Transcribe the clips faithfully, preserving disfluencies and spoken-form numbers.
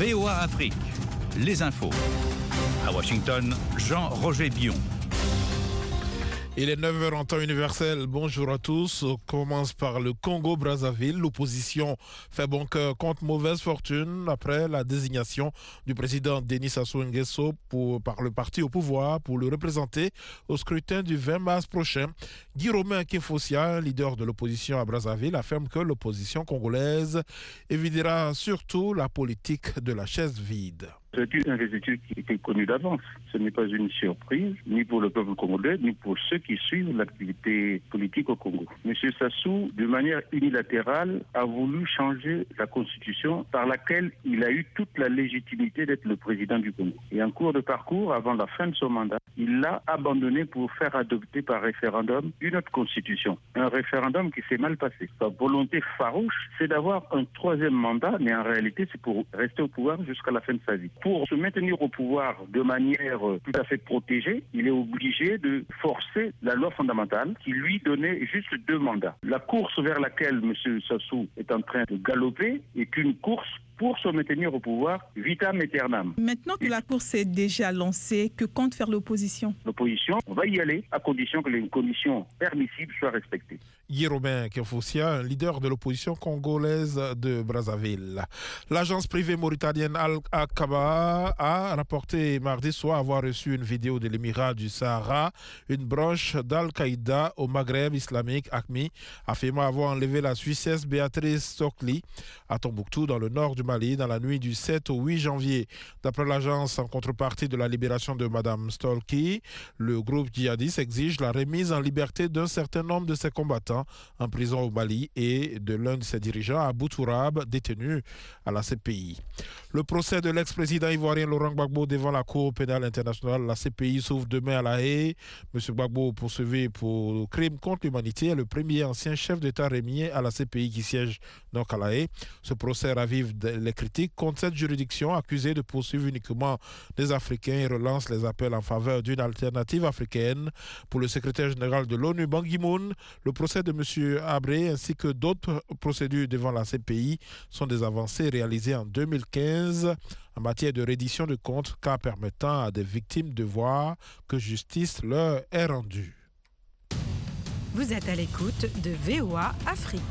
V O A Afrique, les infos. À Washington, Jean-Roger Bion. Il est neuf heures en temps universel. Bonjour à tous. On commence par le Congo-Brazzaville. L'opposition fait bon cœur contre mauvaise fortune après la désignation du président Denis Sassou Nguesso pour, par le parti au pouvoir pour le représenter au scrutin du vingt mars prochain. Guy Romain Kefosia, leader de l'opposition à Brazzaville, affirme que l'opposition congolaise évitera surtout la politique de la chaise vide. C'est une investiture qui était connue d'avance. Ce n'est pas une surprise, ni pour le peuple congolais, ni pour ceux qui suivent l'activité politique au Congo. Monsieur Sassou, de manière unilatérale, a voulu changer la constitution par laquelle il a eu toute la légitimité d'être le président du Congo. Et en cours de parcours, avant la fin de son mandat, il l'a abandonné pour faire adopter par référendum une autre constitution. Un référendum qui s'est mal passé. Sa volonté farouche, c'est d'avoir un troisième mandat, mais en réalité, c'est pour rester au pouvoir jusqu'à la fin de sa vie. Pour se maintenir au pouvoir de manière tout à fait protégée, il est obligé de forcer la loi fondamentale qui lui donnait juste deux mandats. La course vers laquelle M. Sassou est en train de galoper est une course pour se maintenir au pouvoir, vitam aeternam. Maintenant que la course est déjà lancée, que compte faire l'opposition ? L'opposition, on va y aller à condition que les conditions permissibles soient respectées. Guy Romain Kefosia, un leader de l'opposition congolaise de Brazzaville. L'agence privée mauritanienne Al-Aqaba a rapporté mardi soir avoir reçu une vidéo de l'émirat du Sahara, une branche d'Al-Qaïda au Maghreb islamique, A Q M I, affirmant avoir enlevé la Suissesse Béatrice Stokely à Tombouctou, dans le nord du Mali, dans la nuit du sept au huit janvier. D'après l'agence, en contrepartie de la libération de Mme Stokely, le groupe djihadiste exige la remise en liberté d'un certain nombre de ses combattants en prison au Mali et de l'un de ses dirigeants, Abou Tourab, détenu à la C P I. Le procès de l'ex-président ivoirien Laurent Gbagbo devant la Cour pénale internationale, la C P I, s'ouvre demain à La Haye. M. Gbagbo, poursuivi pour crime contre l'humanité, est le premier ancien chef d'État rémi à la C P I qui siège donc à La Haye. Ce procès ravive les critiques contre cette juridiction accusée de poursuivre uniquement des Africains et relance les appels en faveur d'une alternative africaine. Pour le secrétaire général de l'ONU, Ban Ki-moon, le procès de M. Habré ainsi que d'autres procédures devant la C P I sont des avancées réalisées en deux mille quinze en matière de reddition de comptes, cas permettant à des victimes de voir que justice leur est rendue. Vous êtes à l'écoute de V O A Afrique.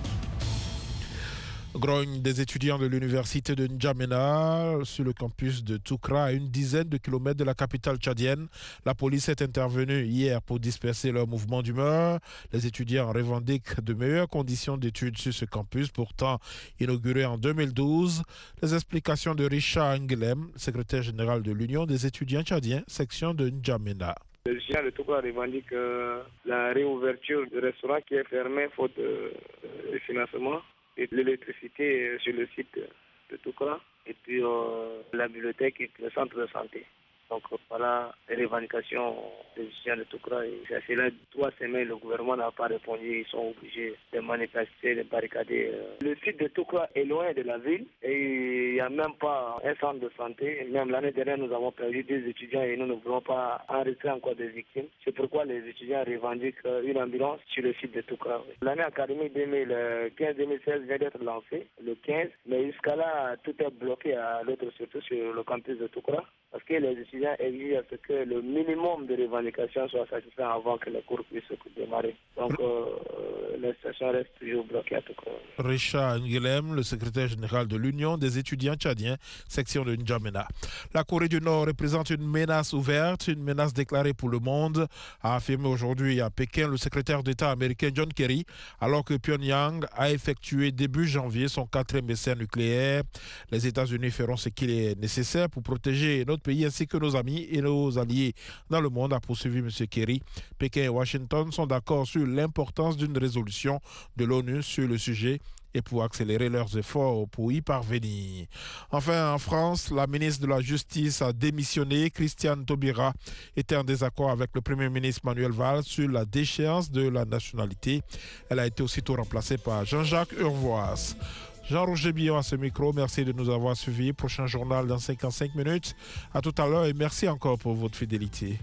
Grogne des étudiants de l'université de N'Djamena sur le campus de Toukra, à une dizaine de kilomètres de la capitale tchadienne. La police est intervenue hier pour disperser leur mouvement d'humeur. Les étudiants revendiquent de meilleures conditions d'études sur ce campus, pourtant inauguré en deux mille douze. Les explications de Richard Ngelem, secrétaire général de l'Union des étudiants tchadiens, section de N'Djamena. Le géant de Toukra revendique euh, la réouverture du restaurant qui est fermé faute de, de financement, et l'électricité sur le site de Toukra, et puis euh, la bibliothèque et le centre de santé. Donc voilà les revendications des étudiants de Toukra. Et c'est là trois semaines, le gouvernement n'a pas répondu. Ils sont obligés de manifester, de barricader. Le site de Toukra est loin de la ville et il n'y a même pas un centre de santé. Même l'année dernière, nous avons perdu deux étudiants et nous ne voulons pas enregistrer encore des victimes. C'est pourquoi les étudiants revendiquent une ambulance sur le site de Toukra. L'année académique deux mille quinze deux mille seize vient d'être lancée, le quinze, mais jusqu'à là, tout est bloqué à l'autre, surtout sur le campus de Toukra, parce que les étudiants exigent à ce que le minimum de revendications soit satisfait avant que les cours puissent démarrer. Donc, euh, la situation reste toujours bloquée à Toukra. Richard Ngelem, le secrétaire général de l'Union des étudiants tchadiens, section de N'Djamena. La Corée du Nord représente une menace ouverte, une menace déclarée pour le monde, a affirmé aujourd'hui à Pékin le secrétaire d'État américain John Kerry, alors que Pyongyang a effectué début janvier son quatrième essai nucléaire. Les États-Unis feront ce qu'il est nécessaire pour protéger notre pays ainsi que nos amis et nos alliés dans le monde, a poursuivi M. Kerry. Pékin et Washington sont d'accord sur l'importance d'une résolution de l'ONU sur le sujet et pour accélérer leurs efforts pour y parvenir. Enfin, en France, la ministre de la Justice a démissionné. Christiane Taubira était en désaccord avec le Premier ministre Manuel Valls sur la déchéance de la nationalité. Elle a été aussitôt remplacée par Jean-Jacques Urvoas. Jean-Roger Bion à ce micro, merci de nous avoir suivis. Prochain journal dans cinquante-cinq minutes. À tout à l'heure et merci encore pour votre fidélité.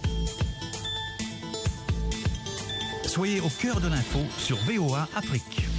Soyez au cœur de l'info sur V O A Afrique.